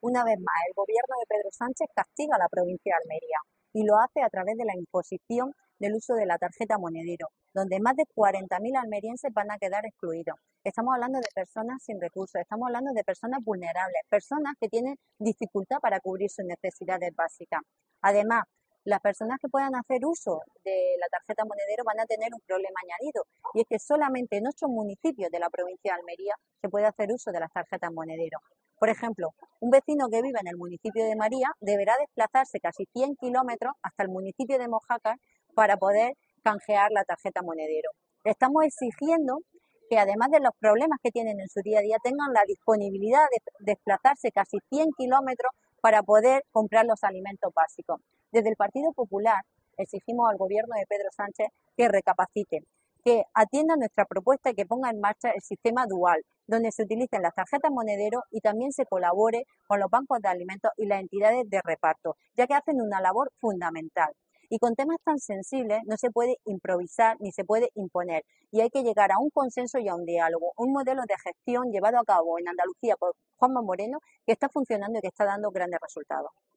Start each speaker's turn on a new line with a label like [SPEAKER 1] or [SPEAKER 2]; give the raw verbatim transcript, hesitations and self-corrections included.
[SPEAKER 1] Una vez más, el gobierno de Pedro Sánchez castiga a la provincia de Almería y lo hace a través de la imposición del uso de la tarjeta monedero, donde más de cuarenta mil almerienses van a quedar excluidos. Estamos hablando de personas sin recursos, estamos hablando de personas vulnerables, personas que tienen dificultad para cubrir sus necesidades básicas. Además, las personas que puedan hacer uso de la tarjeta monedero van a tener un problema añadido, y es que solamente en ocho municipios de la provincia de Almería se puede hacer uso de las tarjetas monedero. Por ejemplo, un vecino que vive en el municipio de María deberá desplazarse casi cien kilómetros hasta el municipio de Mojácar para poder canjear la tarjeta monedero. Le estamos exigiendo que, además de los problemas que tienen en su día a día, tengan la disponibilidad de desplazarse casi cien kilómetros para poder comprar los alimentos básicos. Desde el Partido Popular exigimos al gobierno de Pedro Sánchez que recapacite, que atienda nuestra propuesta y que ponga en marcha el sistema dual, donde se utilicen las tarjetas monedero y también se colabore con los bancos de alimentos y las entidades de reparto, ya que hacen una labor fundamental. Y con temas tan sensibles no se puede improvisar ni se puede imponer, y hay que llegar a un consenso y a un diálogo, un modelo de gestión llevado a cabo en Andalucía por Juanma Moreno que está funcionando y que está dando grandes resultados.